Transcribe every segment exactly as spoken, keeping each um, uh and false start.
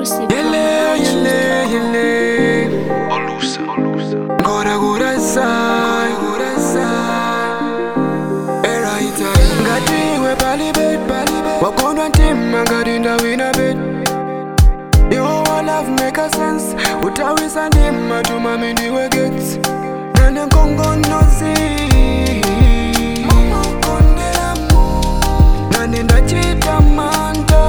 exclusive from Yele, yele, MyTunes dot com. yele. Olusa, Olusa. Gora gora sai, gora sai. Era ita ngati we pali bet, pali bet. Wakondwa ntima ngati ndawina bet. Yo love make a sense. Utawisa ndima tuma mindiwe gets. Nane kongo nozi. Mama kondela mu. Nane ndachita manta.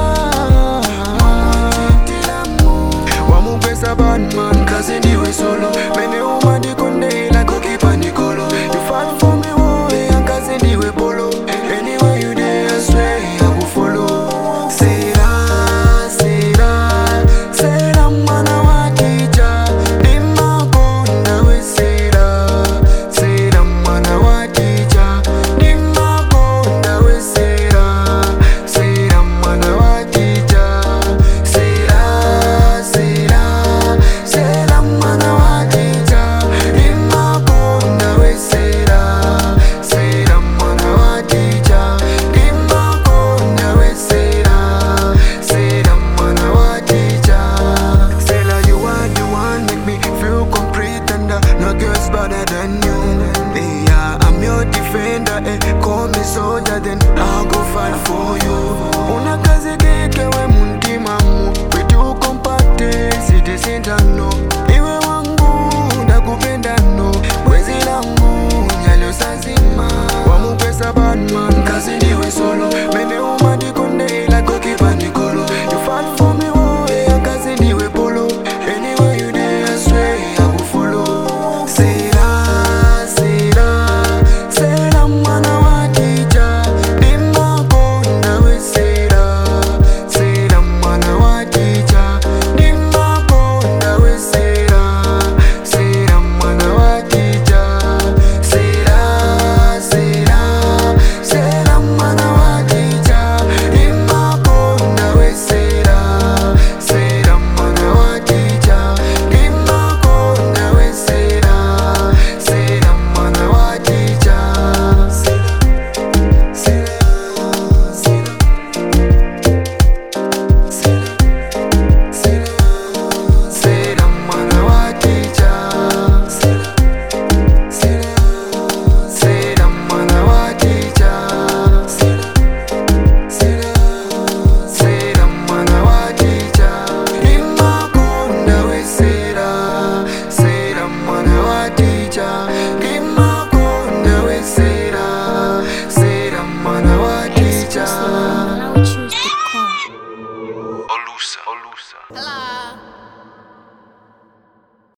Bad man, cause anyway solo. Many woman di konde like cookie panicolo. You fight for me, boy, and cause anyway polo. Anywhere you there, I swear I will follow. Say that, say that, say that man I want teacher. Dimma konda we say that, say that man I want teacher. Dimma konda we say that, say that man I want teacher. Say that, say that. Better than you, yeah, I'm your defender, eh. Call me soldier, then I'll go fight for you. Una kazi kike we mundima mu, we do compacte, citizen no. Iwe wangu, ndakupenda no, wezi langu, nyalo sazima. Wamu pesa bad man, kazi niwe solo. Mene umadi konde like cookie panicolo. You fight for me, oh, yeah, kazi niwe polo. Anywhere you there, I swear I will follow. Say Exclusive from MyTunes dot com. Olusa, Olusa. Hello.